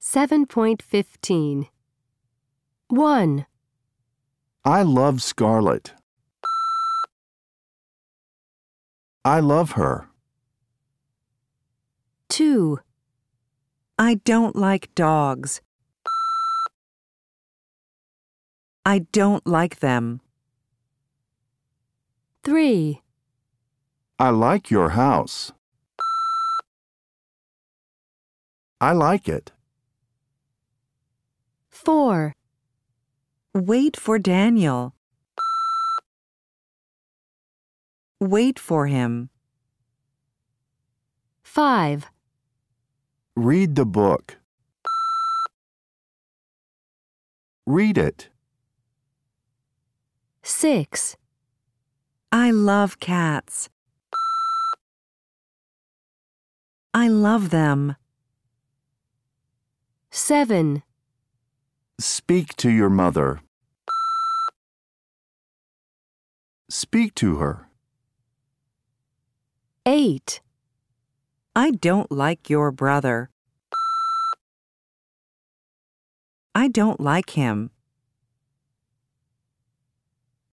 7.15. 1, I love Scarlett. I love her. 2, I don't like dogs. I don't like them. 3, I like your house. I like it. 4, Wait for Daniel. Wait for him. 5, Read the book. Read it. 6, I love cats. I love them. 7, Speak to your mother. Speak to her. 8, I don't like your brother. I don't like him.